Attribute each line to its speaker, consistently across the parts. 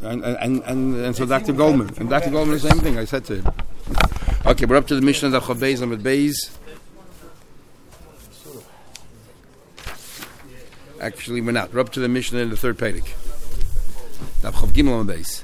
Speaker 1: And so Dr. Goldman. And Dr. Goldman, the same thing I said to him. Okay, we're up to the Mishnah of Chav Amud Beis. Actually, we're not. We're up to the Mishnah in the third Perek. Chav Gimel Amud Beis.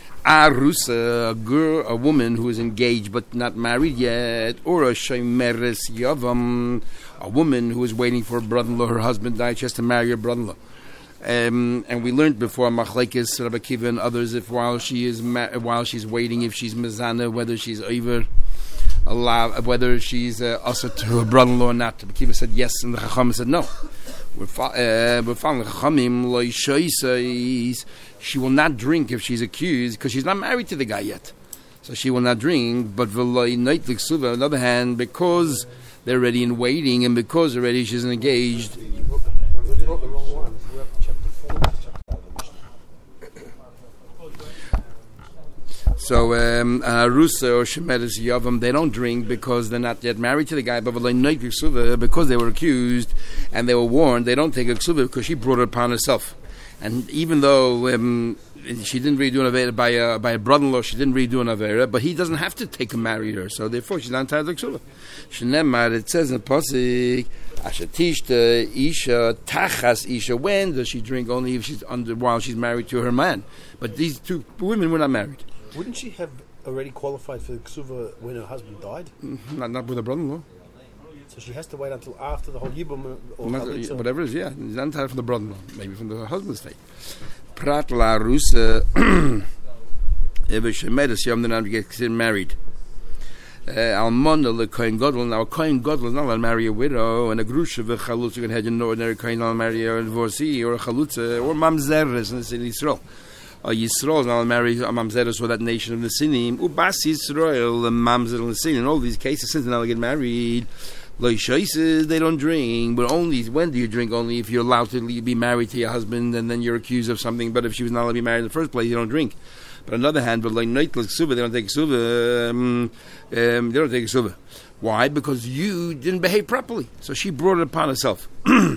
Speaker 1: Arusa, a woman who is engaged but not married yet, or a Shemeres Yavam, a woman who is waiting for a brother-in-law. Her husband died, she has to marry her brother-in-law. And we learned before Machlekes, Rabbi Kiva and others, if while she's waiting, if she's mezana, whether she's over, whether she's also to her brother-in-law or not. Rabbi Kiva said yes, and the Chacham said no. We're following Chachamim. She will not drink if she's accused because she's not married to the guy yet, so she will not drink. But on the other hand, because they're already in waiting and because already she's engaged. So Arusa or Shemeres Yavam, they don't drink because they're not yet married to the guy, but because they were accused and they were warned, they don't take a ksuva because she brought it upon herself. And even though she didn't really do an avera by a brother-in-law, she didn't really do an avera, but he doesn't have to take and marry her, so therefore she's not entitled to ksuva. Shnemar, it says in Pasuk, Ashatishta Isha Tachas Isha. When does she drink? Only if she's while she's married to her man. But these two women were not married.
Speaker 2: Wouldn't she have already qualified for the ksuva when her husband died?
Speaker 1: Not with her brother-in-law.
Speaker 2: So she has to wait until after the whole yibum or
Speaker 1: whatever it is, yeah. It's not entitled from the brother-in-law, maybe from the husband's state. Prat la rusa, ever shemeres yom, then get considered married. Almona le kohen gadol. Now a kohen gadol is not allowed to marry a widow, and a grusha v'chalutza can have an ordinary kohen not marry a divorcee or a chalutza or mamzeres in the city of Yisrael. Yisrael is not allowed to marry a mamzeres for that nation of the Sinim. Ubas Yisrael, the mamzer in the Sinim. In all these cases, since they're not get married, they don't drink. But only when do you drink? Only if you're allowed to be married to your husband, and then you're accused of something. But if she was not allowed to be married in the first place, you don't drink. But on the other hand, they don't take ksuva. They don't take ksuva. Why? Because you didn't behave properly. So she brought it upon herself.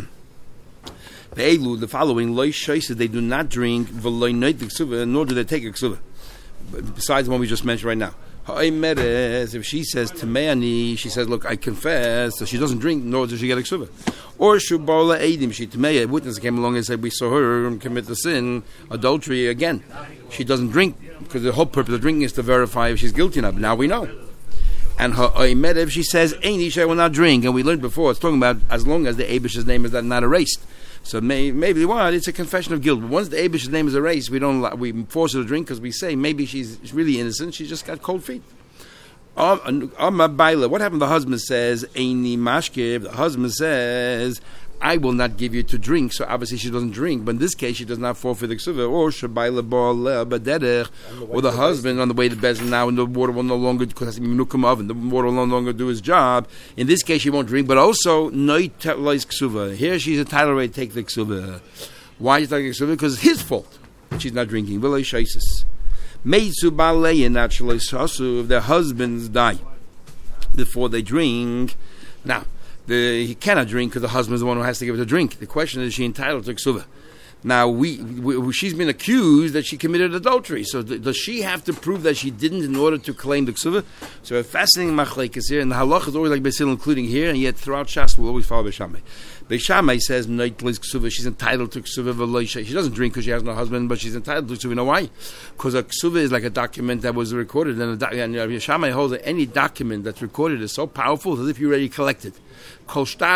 Speaker 1: The following, they do not drink, nor do they take a ksuva. Besides the one we just mentioned right now. If she says Tameani, she says, look, I confess, so she doesn't drink, nor does she get a ksuva. Or Shubola Eidim, she Tameya, a witness came along and said, we saw her commit the sin, adultery again. She doesn't drink, because the whole purpose of drinking is to verify if she's guilty or not. Now we know. And her if she says, Einish, I will not drink, and we learned before, it's talking about as long as the Abish's name is not erased. So maybe it's a confession of guilt. But once the Abish's name is erased, we force her to drink because we say maybe she's really innocent. She just got cold feet. What happened? The husband says, Eini mashkiv. The husband says, I will not give you to drink. So obviously she doesn't drink. But in this case, she does not forfeit the ksuva. Or shabayla ba'aleh b'derech. Or the husband on the way to bezin now, and the water will no longer, because the water will no longer do his job. In this case, she won't drink. But also, noit lois ksuva. Here she's entitled to take the ksuva. Why is she taking the ksuva? Because it's his fault that she's not drinking. V'lei shaisis. Meitzu ba'aleyin naturally sasu. If their husbands die before they drink. Now, he cannot drink because the husband is the one who has to give her the drink. The question is she entitled to ksuva? Now, she's been accused that she committed adultery. So does she have to prove that she didn't in order to claim the ksuva? So a fascinating machlekes here, and the halach is always like Beisil, including here, and yet throughout Shas we'll always follow Beishamai. Beishamai says ksuva. She's entitled to ksuva. She doesn't drink because she has no husband, but she's entitled to ksuva. You know why? Because a ksuva is like a document that was recorded, and Beishamai holds that any document that's recorded is so powerful as if you already collected. As if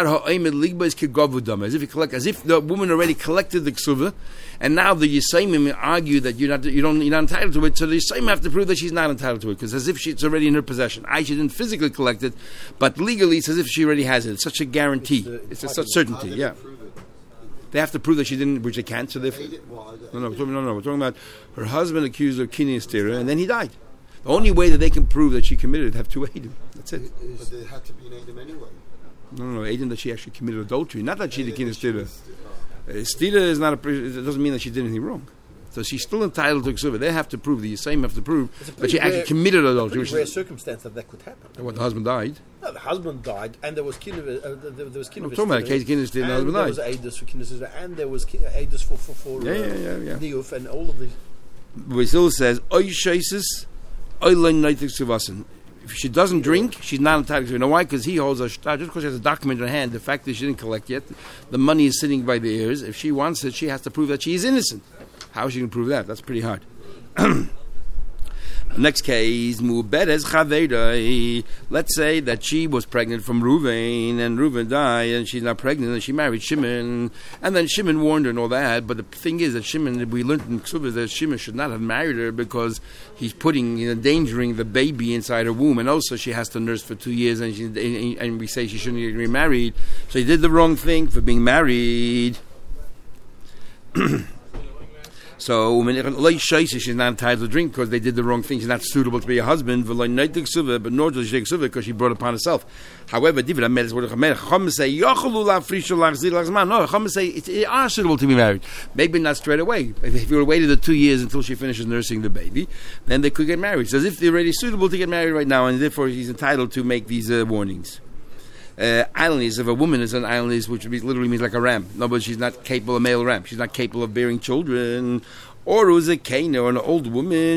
Speaker 1: the woman already collected the ksuva, and now the Yisayimim argue that you're not entitled to it, so the Yisayimim have to prove that she's not entitled to it, because as if it's already in her possession. She didn't physically collect it, but legally it's as if she already has it. It's such a guarantee. It's such certainty, yeah. They have to prove that she didn't, which they can't, so therefore... No, we're talking about her husband accused her of kinyan stira, and then he died. The only way that they can prove that she committed it, have two Eidim. That's it.
Speaker 3: But there had to be an Eidim anyway.
Speaker 1: No, Eidim that she actually committed adultery. Not that she did kinyan stira. Stira is not it doesn't mean that she did anything wrong. So she's still entitled to ksuva. They have to prove, the same have to prove that she actually committed adultery.
Speaker 2: It's a rare circumstance that could happen.
Speaker 1: What, the husband died?
Speaker 2: No, the husband died, and there was kinyan.
Speaker 1: I'm talking about a case kinyan stira, the husband died.
Speaker 2: There was Eidos for kinyan stira, and there was Eidos for Niyuf, and all of these.
Speaker 1: Basil says, Oy shaisis, oy lein neitig suvasin. If she doesn't drink, she's not entitled to it. You know why? Because he holds a shtar. Just because she has a document in her hand, the fact that she didn't collect yet, the money is sitting by the ears. If she wants it, she has to prove that she is innocent. How is she going to prove that? That's pretty hard. Next case, Muberes Chaverai. Let's say that she was pregnant from Reuven, and Reuven died, and she's not pregnant, and she married Shimon, and then Shimon warned her and all that. But the thing is that Shimon, we learned in Ksubah that Shimon should not have married her because he's endangering the baby inside her womb, and also she has to nurse for 2 years, and we say she shouldn't get remarried. So he did the wrong thing for being married. So she's not entitled to drink because they did the wrong thing. She's not suitable to be a husband. But nor does she take suva because she brought it upon herself. However, Chum say they are suitable to be married. Maybe not straight away. If you waited the 2 years until she finishes nursing the baby, then they could get married. So as if they're already suitable to get married right now, and therefore he's entitled to make these warnings. Islandese, if a woman is an islandese, which literally means like a ram. No, but she's not capable of male ram. She's not capable of bearing children. Or who's a kaina, or an old woman,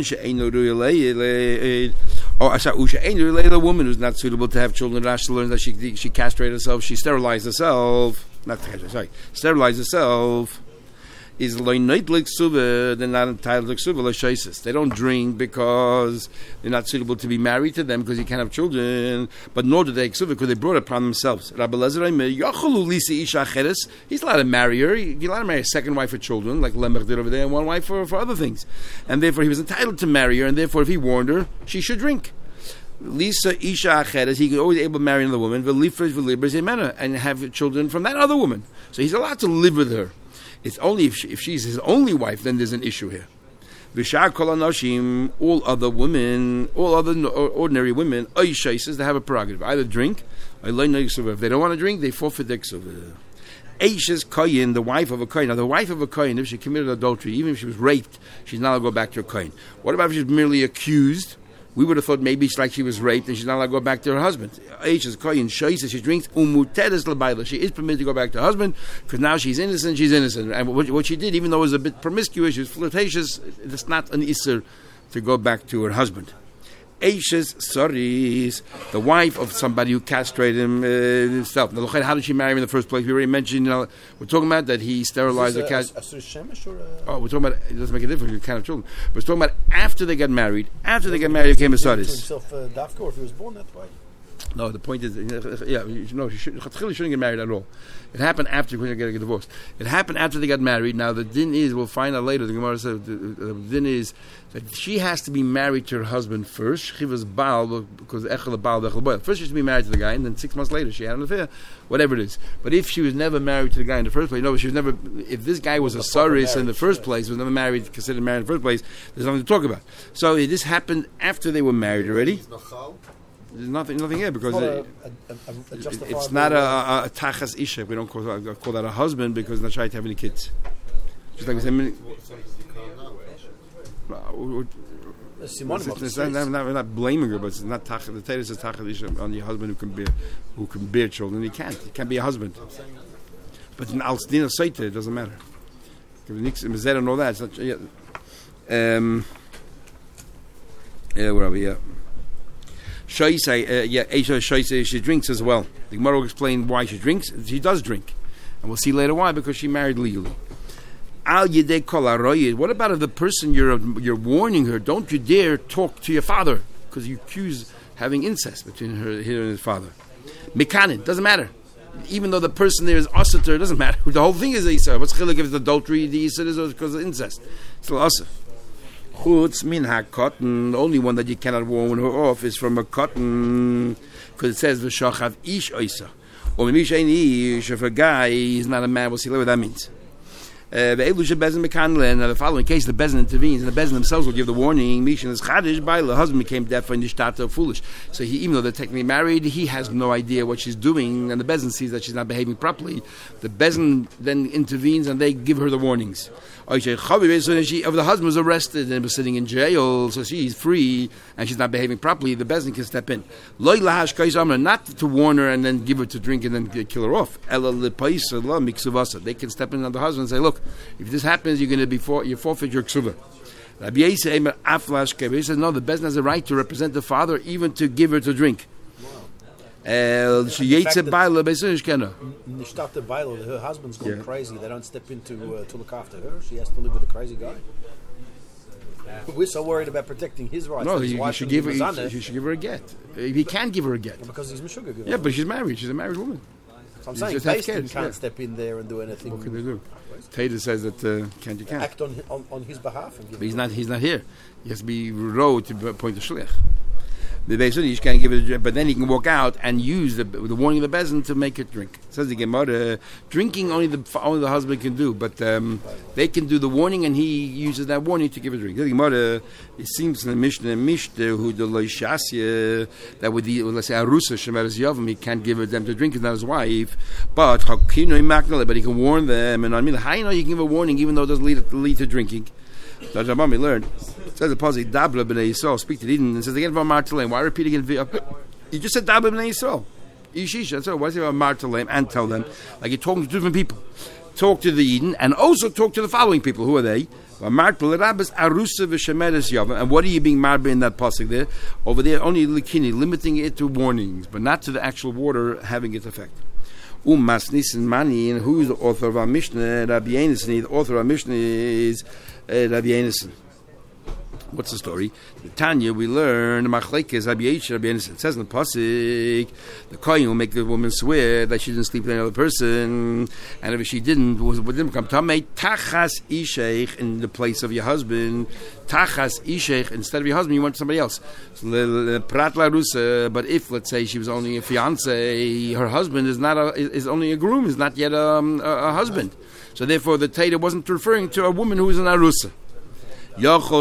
Speaker 1: a woman who's not suitable to have children. Rashi learns that she castrated herself, she sterilized herself. Sterilized herself. Is loinoid suva, they're not entitled to suva l'shaisis. They don't drink because they're not suitable to be married to them because you can't have children. But nor do they suva because they brought it upon themselves. Rabbi Lezer he's allowed to marry her. He's allowed to marry a second wife for children, like Lemech did over there, and one wife for other things. And therefore he was entitled to marry her, and therefore if he warned her, she should drink. Lisa Isha Acheres, he could always able to marry another woman, and have children from that other woman. So he's allowed to live with her. It's only if she's his only wife, then there's an issue here. V'shar kol hanoshim, all other women, all other ordinary women, oishaises, they have a prerogative. Either drink, or learn no ksuva. If they don't want to drink, they forfeit their ksuva. Eishes koyin, the wife of a koyin. Now, the wife of a koyin, if she committed adultery, even if she was raped, she's not allowed to go back to her koyin. What about if she's merely accused? We would have thought maybe it's like she was raped and she's not allowed to go back to her husband. Eishes koyin, shoyses, she drinks, umutedes l'bayla. She is permitted to go back to her husband because now she's innocent, And what she did, even though it was a bit promiscuous, she was flirtatious, it's not an isser to go back to her husband. Eishes Saris, the wife of somebody who castrated himself. Now, how did she marry him in the first place? We already mentioned, we're talking about that he sterilized the cat. Oh, we're talking about, it doesn't make a difference, you can't have children. We're talking about after they got married. After they got married, he became a Saris.
Speaker 2: Himself, Dafka, or if he was born that way.
Speaker 1: No, the point is, she shouldn't get married at all. It happened after they got divorced. It happened after they got married. Now, the din is, we'll find out later, the Gemara says, the din is that she has to be married to her husband first. She was Baal, because Echel Baal, Echel Boil. First, she has to be married to the guy, and then 6 months later, she had an affair, whatever it is. But if she was never married to the guy in the first place, she was never, if this guy was a Saris in the first place, was never married, considered married in the first place, there's nothing to talk about. So this happened after they were married already. There's nothing here because it's not a tachas isha. We don't call that a husband because not trying to have any kids. Just like we said, we're not blaming her, but it's not tachas. The Torah says tachas isha on the husband who can bear children. He can't be a husband. But in al sdina saita, it doesn't matter. Mezera and all that. It's not. Where are we? Yeah. She drinks as well. The Gemara will explain why she drinks. She does drink. And we'll see later why, because she married legally. What about if the person you're warning her, don't you dare talk to your father, because you accuse having incest between her and his father. Mekanin, doesn't matter. Even though the person there is Asater, it doesn't matter. The whole thing is Isa. What's chilik if it's adultery? The Isa is because of incest. It's still Asa. Chutz min ha-cotton, the only one that you cannot warn her off is from a cotton, because it says v'shachav ish oisa. Or maybe if a guy is not a man, we'll see what that means. The following case, the bezin intervenes, and the bezin themselves will give the warning. Mishan is chadish by the husband became deaf and nishtata foolish. So even though they're technically married, he has no idea what she's doing, and the bezin sees that she's not behaving properly. The bezin then intervenes, and they give her the warnings. If the husband was arrested and was sitting in jail, so she's free and she's not behaving properly, the bezin can step in. Not to warn her and then give her to drink and then kill her off. They can step in on the husband and say, look, if this happens, you're going to be you forfeit your ksuva. Rabbi Yisrael aflash kever. He says no. The Beis Din has a right to represent the father, even to give her to drink. She yates a baila Beis Din.
Speaker 2: Her husband's going crazy. They don't step in to look after her. She has to live with a crazy guy. We're so worried about protecting his rights.
Speaker 1: No, he should give her. He should give her a get. He can give her a get
Speaker 2: because he's Meshuggah.
Speaker 1: Yeah, but she's married. She's a married woman.
Speaker 2: So I'm saying Beis Din can't step in there and do anything.
Speaker 1: What can they do? Tater says that can't.
Speaker 2: Act on his behalf. And give
Speaker 1: but he's not here. He has to be rowed to appoint a shliach. The Beis Din, he can't give it a drink, but then he can walk out and use the warning of the Beis Din to make it drink. It says the Gemara, drinking only the husband can do, but they can do the warning, and he uses that warning to give a drink. The Gemara, it seems in the Mishnah who the Loishasya, that with the, let's say, Arusa, Shemeres Yavam, he can't give them to drink, it's not his wife, but he can warn them, and I mean, how you know you can give a warning even though it doesn't lead to drinking? So Rabbi learned. It says the pasuk Dabla b'nei Yisrael. Speak to Eden and says again about Martelem. Why repeat again? You just said Dabla b'nei Yisrael. Ishish. That's all. Why say about Martelem and tell them like you're talking to different people? Talk to the Eden and also talk to the following people. Who are they? And what are you being marbe in that pasuk there? Over there, only likini, limiting it to warnings, but not to the actual water having its effect. Masnis and Mani, and who is the author of our Mishnah? Rabbi Yonasan. The author of our Mishnah is Rabbi Yonasan. What's the story? In Tanya, we learn Machlekes Rabbi Yonasan. It says in the pasuk, the kohen will make the woman swear that she didn't sleep with another person, and if she didn't become tamei tachas isheich in the place of your husband. Tachas isheich instead of your husband, you want somebody else. Prat la rusa. But if, let's say, she was only a fiance, her husband is only a groom, is not yet a husband. So therefore, the Taita wasn't referring to a woman who is an arusa. So Rabbi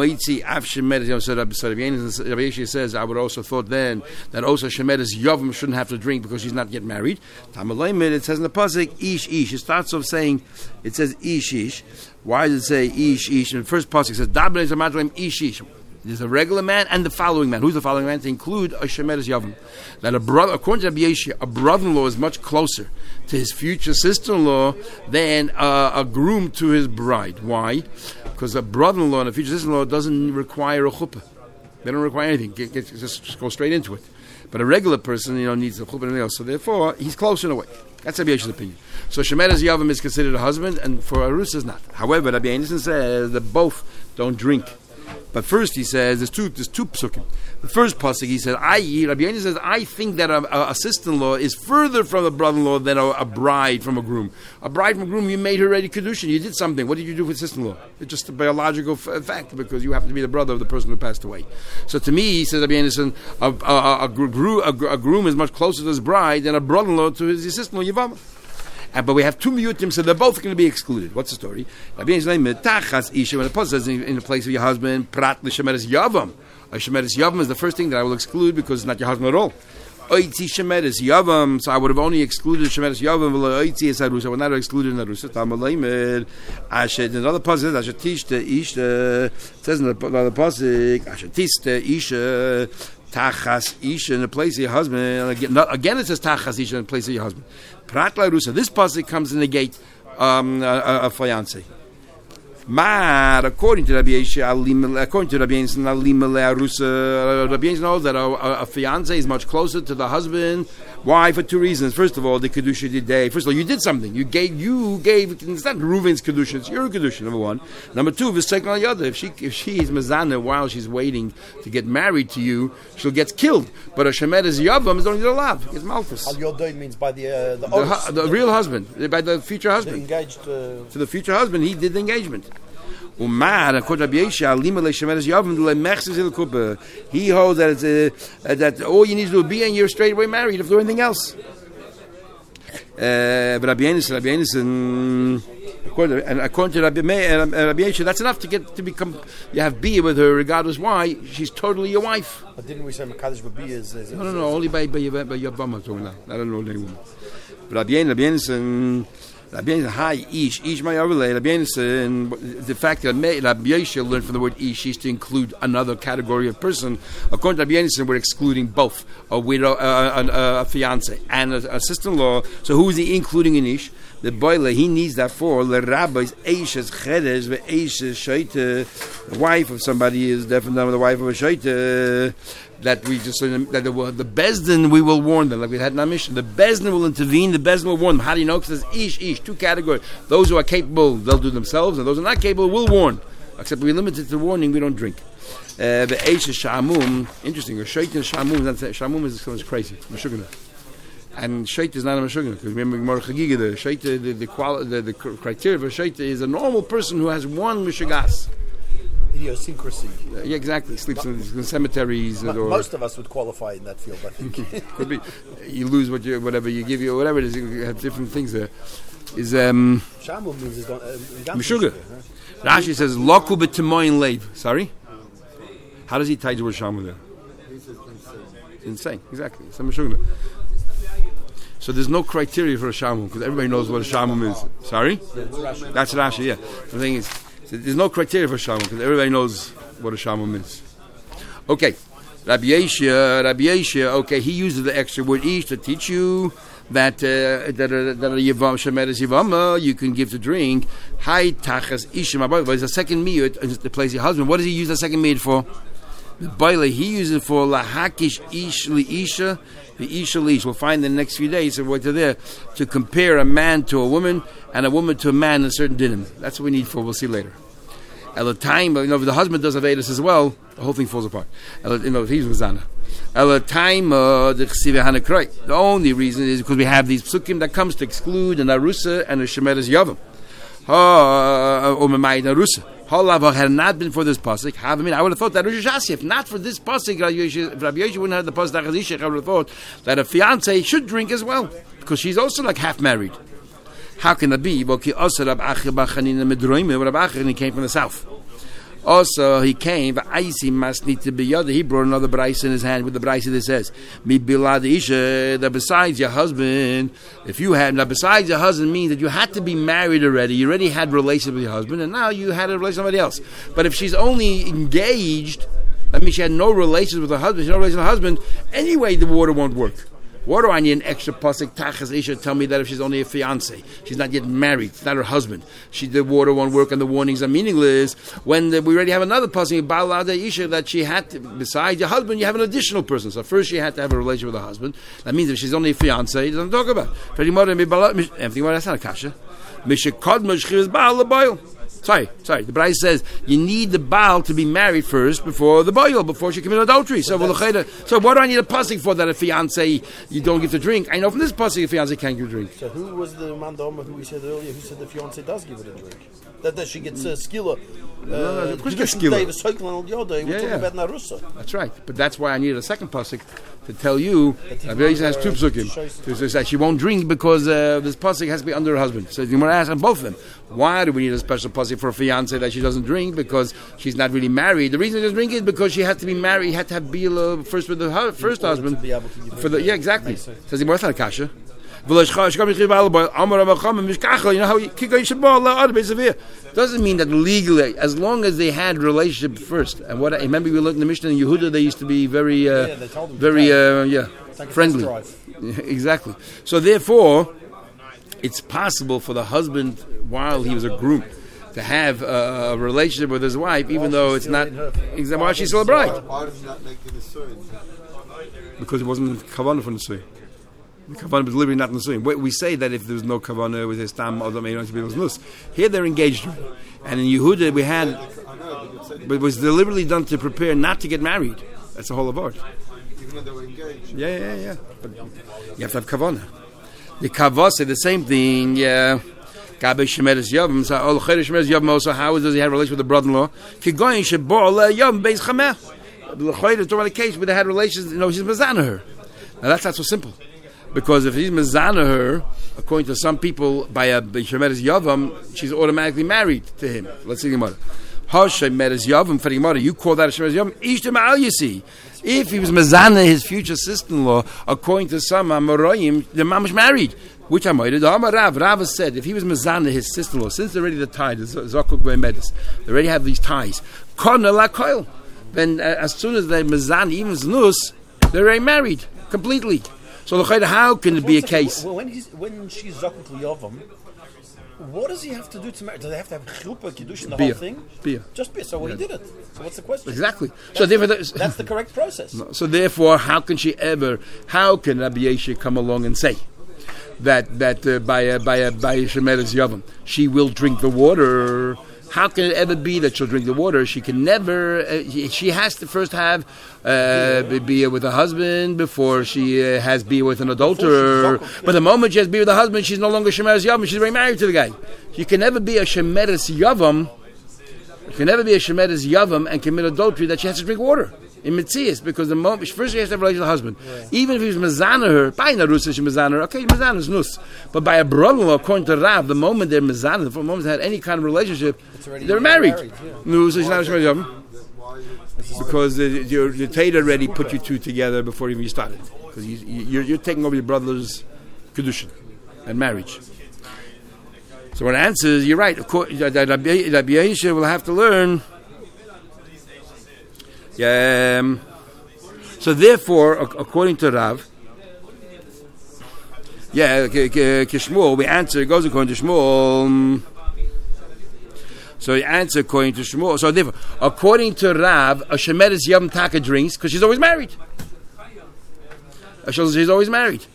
Speaker 1: Yeshua says, I would also thought then that also Shemeres Yavam shouldn't have to drink because she's not yet married. It says in the pasuk Ish Ish. It starts off saying, it says Ish Ish. Why does it say Ish Ish? In the first pasuk it says Dabra Zamatlim Ish Ish. There's a regular man and the following man. Who's the following man? To include a Shemeres Yavam. That according to Rabbi Yeshua, a brother-in-law is much closer to his future sister-in-law than a groom to his bride. Why? Because a brother-in-law and a future sister-in-law doesn't require a chuppah. They don't require anything. Just go straight into it. But a regular person, needs a chuppah and everything else. So therefore, he's close in a way. That's Rabbi Yeshua's opinion. So Shemeres Yavam is considered a husband, and for Arus is not. However, Rabbi Yonasan says that both don't drink. But first he says, there's two psukim. The first pasuk he says, Rabbi Yonasan says, I think that a sister-in-law is further from a brother-in-law than a bride from a groom. A bride from a groom, you made her ready kedushin. You did something. What did you do with sister-in-law? It's just a biological fact because you happen to be the brother of the person who passed away. So to me, he says, Rabbi Yonasan, a groom is much closer to his bride than a brother-in-law to his sister-in-law Yavama. But we have two miyutim, so they're both going to be excluded. What's the story? Rabbi Yonasan tachas isha, when the pasuk says in the place of your husband, prat l'shemeres yavam. A shemeres yavam is the first thing that I will exclude because it's not your husband at all. Oitzi shemeres yavam, so I would have only excluded shemeres yavam. Oitzi es arusa, I would not have excluded an arusa. Tamalaimed ashet. Another pasuk ashet tishta isha. It says in another pasuk ashet tishta isha. Tachas isha in the place of your husband. Again it says tachas isha in the place of your husband. Prat la rusa. This pasuk comes to negate a fiance. But according to Rabbi Yonasan, Rabbi Yonasan knows that a fiance is much closer to the husband. Why? For two reasons. First of all, the kedusha day. First of all, you did something. You gave. It's not Reuven's kedusha. It's your kedusha. Number one. Number two, v'seik al yada. If she is mezana while she's waiting to get married to you, she'll get killed. But a shemeres yavam is only allowed. It's malchus.
Speaker 2: Al yodoi means by the
Speaker 1: real husband, by the future husband.
Speaker 2: The engaged.
Speaker 1: To the future husband, he did the engagement. He holds that that all you need to do is be and you're straight away married if there's anything else. But Rabbi Yonasan, according to Rabbi Yeshua, that's enough to become. You have bia with her, regardless why. She's totally your wife.
Speaker 2: But didn't we say Makadosh B'Bia is?
Speaker 1: No. Only by Yavama. I don't know anyone. But Rabbi Yonasan. Rabbi Yochanan, hi, ish my overlay. Rabbi Yochanan, the fact that Rabbi Yoshe learned from the word ish to include another category of person. According to Rabbi Yochanan, we're excluding both a widow, a fiance, and a sister-in-law. So who is he including in ish? The boiler, he needs that for the rabbis, Eishes Cheres, the Eishes Shaita. The wife of somebody is definitely the wife of a Shaita. That we just that the Bezdin we will warn them, like we had in our mission. The Bezdin will intervene. The Bezdin will warn them. How do you know? Because there's ish, two categories. Those who are capable, they'll do themselves, and those who are not capable will warn. Except we limit it to warning. We don't drink. The Eishes Shamum, interesting. A Shaita Shamum is crazy. Meshugana. And Shaita is not a Meshugana, because remember Gemara Chagiga, the Shaita, the criteria for Shaita is a normal person who has one Meshugas.
Speaker 2: Idiosyncrasy.
Speaker 1: Yeah, exactly. Sleeps in cemeteries.
Speaker 2: Most of us would qualify in that field, I think.
Speaker 1: Could be. You lose whatever you give you, whatever it is. You have different things there. Is
Speaker 2: Shamu means it's
Speaker 1: Meshuga. Rashi says Loku b'temoin leiv. Sorry. How does he tie the word Shamu there? Insane. Exactly. It's a Meshuga. So there's no criteria for a shamum because everybody knows what a shamum is. Sorry? That's Rashi, yeah. The thing is, there's no criteria for a shamum because everybody knows what a shamum is. Okay. Rabbi Yeshia, okay, he uses the extra word ish to teach you that a yivam shemer is yivama, you can give to drink. Hai tachas ishim abayla. But it's a second miyut to place your husband. What does he use the second miyut for? The Baila, he uses it for lahakish ish li isha, the isha li ish. We'll find in the next few days, so we're there, to compare a man to a woman and a woman to a man in a certain dinim. That's what we need for, we'll see later. At the time, if the husband does Avedis as well, the whole thing falls apart. If he's Mazana. At the time, the only reason is because we have these psukim that comes to exclude an Arusa and a Shemeres Yavam. Or Mamayid Arusa. Had not been for this pasuk, I would have thought that if not for this pasuk, if Rabbi Yoshe wouldn't have the pasuk, I would have thought that a fiance should drink as well, because she's also like half married. How can that be? Well, he came from the south. Also, he came, he brought another bryce in his hand with the bryce that says, that besides your husband, besides your husband means that you had to be married already, you already had relations with your husband, and now you had a relation with somebody else. But if she's only engaged, that means she had no relations with her husband, she had no relations with her husband, anyway the water won't work. What do I need an extra pasuk? Tachas Isha tell me that if she's only a fiance, she's not yet married, it's not her husband. The water won't work and the warnings are meaningless. When we already have another pasuk, Balada Isha, that she had to, besides your husband, you have an additional person. So first she had to have a relation with her husband. That means if she's only a fiance, it doesn't talk about. Everything that's not a kasha. Sorry. The Bryce says you need the Baal to be married first before the Baal, before she commit adultery. So what do I need a pasuk for that a fiance you don't give to drink? I know from this pasuk a fiance can't give a drink.
Speaker 2: So who was the man who we said earlier who said the fiance does give it a drink? That she gets skilla.
Speaker 1: Of course she gets skilla.
Speaker 2: We're talking about Narusa.
Speaker 1: That's right. But that's why I needed a second pasuk to tell you that has two psukim. To say she won't drink because this pasuk has to be under her husband. So you want to ask on both of them. Why do we need a special pasuk for a fiance that she doesn't drink? Because she's not really married. The reason she doesn't drink is because she has to be married. He had to have Bila first with the first husband. Exactly. Says the Gemara Kasha. You know how doesn't mean that legally, as long as they had relationship first. And what I remember, we learned in the Mishnah in Yehuda, they used to be very friendly. Exactly. So therefore, it's possible for the husband, while he was a groom, to have a relationship with his wife, even though it's not while she's still a bride.
Speaker 3: Why does he not make the Nisuin?
Speaker 1: Because it wasn't kavanah for Nisuin. The kavanah was literally not Nisuin. We say that if there was no kavanah with his tam, here they're engaged. And in Yehuda we had, but it was deliberately done to prepare not to get married. That's the whole of art.
Speaker 3: Even though they were engaged.
Speaker 1: Yeah. But you have to have kavanah. The kavah say the same thing. Yeah. Gabe Shemeres Yavam. So all Cheres Shemeres Yavam also. How does he have a relationship with the brother-in-law? Kigoyin shebol Yavam beis chameh. The Cheres talking about a case where they had relations. She's mazana her. Now that's not so simple, because if he's mazana her, according to some people, by a Shemeres Yavam, she's automatically married to him. Let's see the Gemara. Shemeres Yavam for the Gemara. You call that a Shemeres Yavam? Ishtem al Yisi. If he was mazana his future sister-in-law, according to some Amoraim, the mom was married. Which I might have. Rav said if he was Mazana, his sister-in-law, since they're already the tie, the Zakuk Medis, they already have these ties. Then as soon as they're Mazana, even Znus, they're already married completely. So how can it be a case?
Speaker 2: When she's Zakuk Liyavam, what does he have to do to marry? Does he have to have Chilpa, Kiddush, and the whole thing?
Speaker 1: Beer.
Speaker 2: Just beer. So he did it. So what's the question?
Speaker 1: Exactly.
Speaker 2: That's the correct process.
Speaker 1: So therefore, how can Rabbi Yeshua come along and say that by a Shemeres Yavam she will drink the water? How can it ever be that she'll drink the water? She can never. She has to first have beer with a husband before she has beer with an adulterer. But the moment she has beer with a husband, she's no longer Shemeres Yavam. She's already married to the guy. You can never be a Shemeres Yavam. You can never be a Shemeres Yavam and commit adultery that she has to drink water in Mitzias, because the moment first she has to have a relationship with the husband. Yeah. Even if he's Mazana her, by Narusa she Mazana her, okay, Mazana is Nus. But by a brother-in-law, according to Rav, the moment they're Mazana, the moment they had any kind of relationship, they're married. Nusa is not a Shemeres Yavam. Because the Tater already put you two together before even you started. Because you're taking over your brother's Kedushin and marriage. So what answers, you're right. Rabbi Yeshua will have to learn. So therefore, according to Rav, Kishmuel, we answer, it goes according to Shmuel. So he answer according to Shmuel. So therefore, according to Rav, a Shemeres Yom Taka drinks because she's always married. She's always married.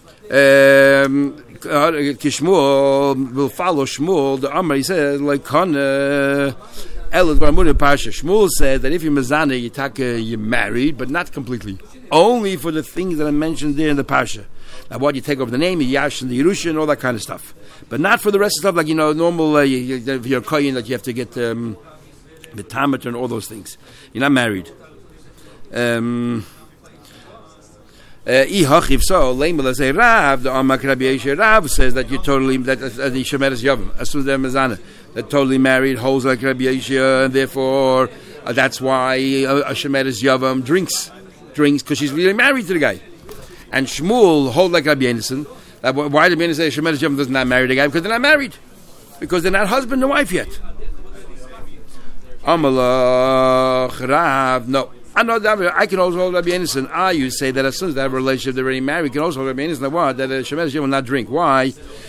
Speaker 1: Kishmuel will follow Shmuel. The Amar, he says, like Shmuel said that if you're Mazana, you're married, but not completely. Only for the things that I mentioned there in the Parsha. Now, what you take over the name, the Yash and the Yerusha and all that kind of stuff. But not for the rest of stuff, like, normal, you're Koyin, that you have to get the Tamat and all those things. You're not married. If so, the Amak Rabbi Yeshua Rav says that you're totally, that the Shemeres Yavam, as soon as they're Mazana, they're totally married, holds like Rabbi Yeshua, and therefore that's why a Shemeres Yavam drinks because she's really married to the guy. And Shmuel hold like Rabbi Yonasan. Why did Rabbi Yonasan say Shemeres Yavam does not marry the guy? Because they're not married. Because they're not husband and wife yet. Amalach Rav, no. I know that I can also hold Rabbi Yonasan. You say that as soon as they have a relationship, they're already married. We can also hold Rabbi Yonasan that a Shemeres Yavam will not drink. Why?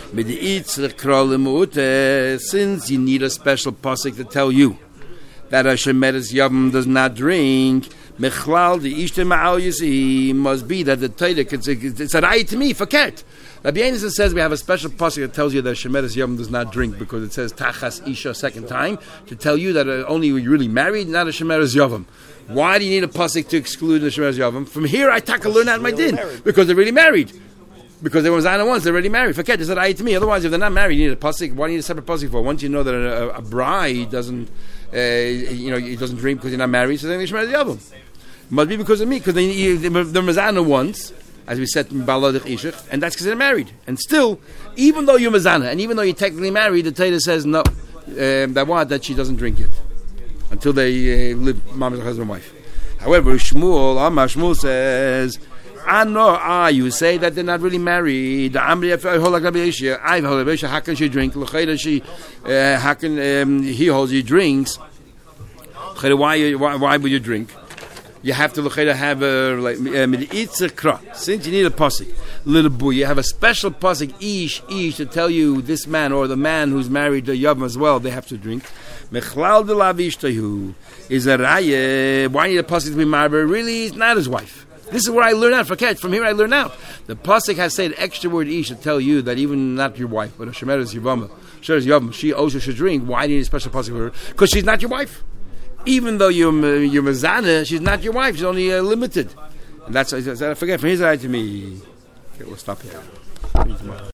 Speaker 1: Since you need a special pasuk to tell you that a Shemeres Yavam does not drink, Mechlal the Ishte Ma'al Yisi must be that the Torah it's a raya to me for ket. Rabbi Yonasan says we have a special pasuk that tells you that Shemeres Yavam does not drink because it says Tachas Isha second time to tell you that only when you're really married, not a Shemeres Yavam. Why do you need a pasuk to exclude the Shemeres Yavam? From here, I learn out my din because they're really married. Because they were Zana once, they're already married. Forget this, that to me. Otherwise, if they're not married, you need a pasuk. Why do you need a separate pasuk for? Once you know that a bride doesn't, it doesn't drink because you're not married, so then they Shemeres Yavam. Must be because of me, because they're Mazana once, as we said in Baladich Ishach, and that's because they're married. And still, even though you're Mazana, and even though you're technically married, the Torah says no, that she doesn't drink yet until they live mama's husband and wife. However, Shmuel says, you say that they're not really married. How can she drink? How can he holds he drinks? Why would you drink? You have to have since you need a pasuk, little boy, you have a special pasuk ish to tell you this man or the man who's married to Yavam as well, they have to drink. Mechlal de lavishtahu is a raya. Why need a pasuk to be married? Really, he's not his wife. This is where I learn out. From here I learn out. The pasuk has said extra word ish to tell you that even not your wife, but a shemeres yavam, she also should drink. Why do you need a special pasuk for her? Because she's not your wife. Even though you're Mazana, she's not your wife. She's only limited. And that's, I forget, from his eye to me. Okay, we'll stop here.